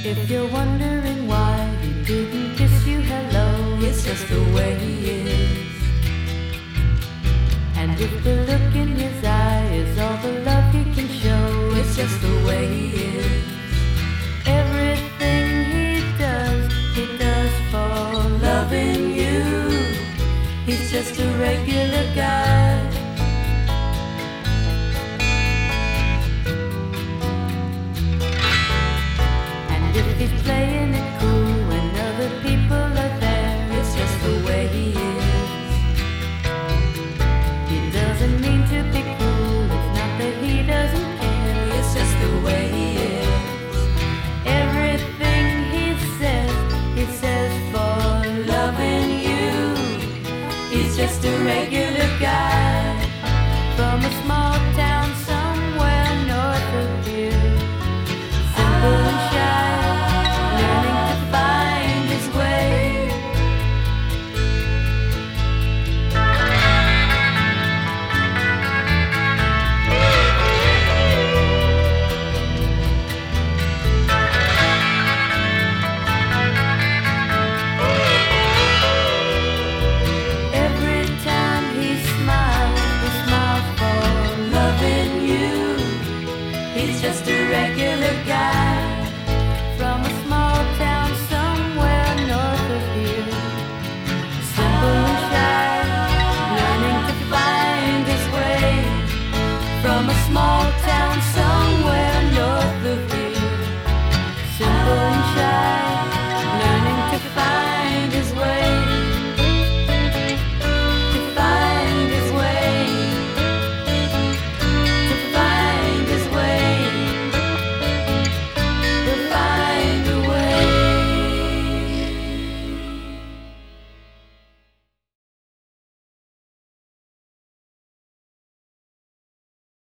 If you're wondering why he didn't kiss you hello, it's just the way he is. And if the look in his eye is all the love he can show, it's just the way he is. Everything he does for loving you. He's just a regular guy. And if he's playing it cool when other people are there, it's just the way he is. He doesn't mean to be cruel, it's not that he doesn't care, it's just the way he is. Everything he says for loving you. He's just a regular guy.